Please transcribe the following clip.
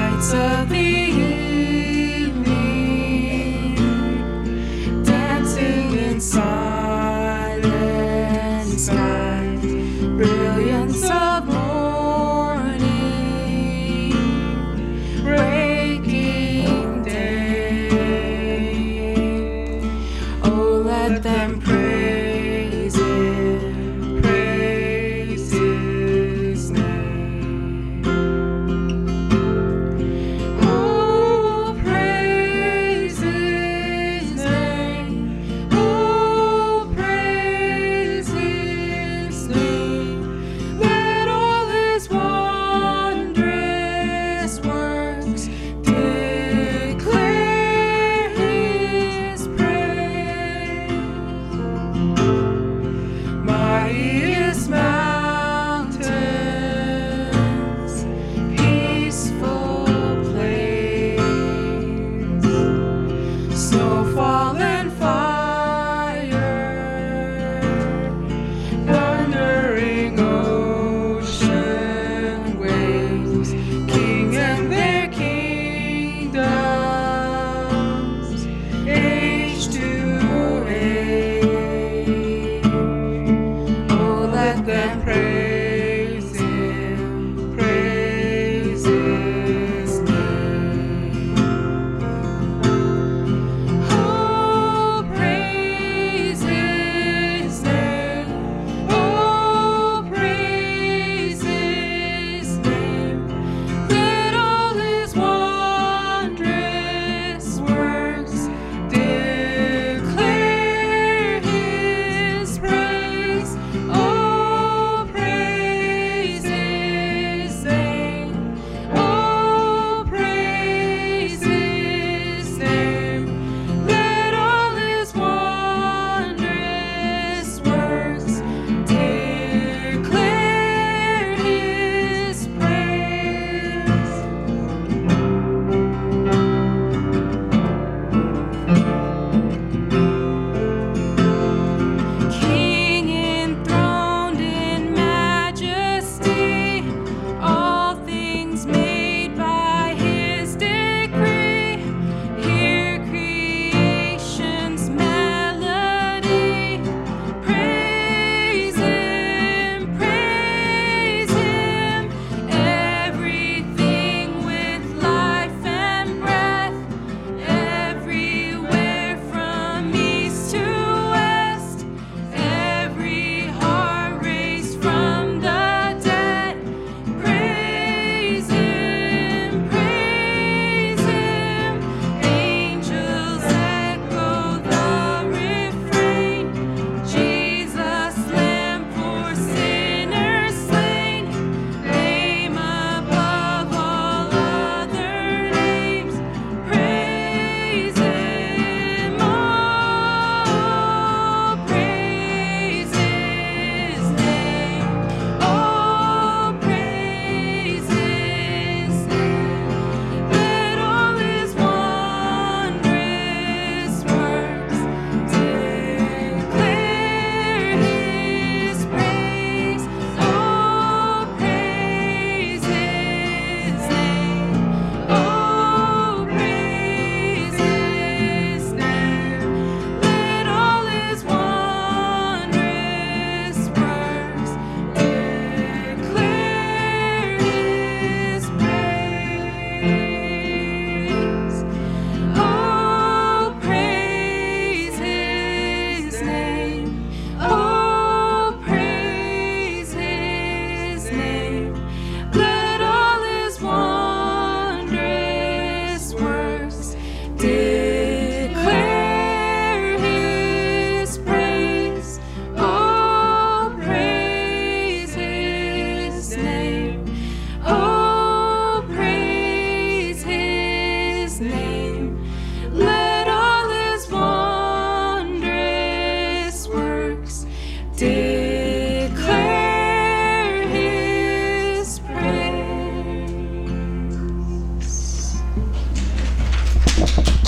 lights of the evening, dancing in silent sky, brilliance of morning, breaking day. Oh, let them praise Him, praise His name. Oh, praise His name. Oh, praise His name. Let all His wondrous works declare His praise. Mightiest mountains, peaceful place, snowfall and fire, thundering ocean waves, kings and their kingdoms, age to age. Oh, let them praise Him, praise His name. Oh, praise His name. Oh, praise His name. Let all His wondrous works declare His praise. Oh, praise His name. Oh, praise His name. Let all His wondrous works declare His praise. King enthroned in majesty, all things made by His decree. Hear creation's melody. Praise Him, praise Him. Everything with life and breath, everywhere from east to west, every heart raised from the dead. Praise Him, praise Him. Angels echo the refrain. Jesus, Lamb for sinners slain, name above all other names. Praise Him, oh, praise His name. Oh, praise His name. Let all His wondrous works declare His praise. Oh, praise His name. Oh, praise His name. Let all His wondrous works declare His praise. Oh, praise His name. Oh, praise His name. Let all His wondrous works declare His praise. Oh, praise His name. Oh, praise His name. Let all His wondrous works declare His praise.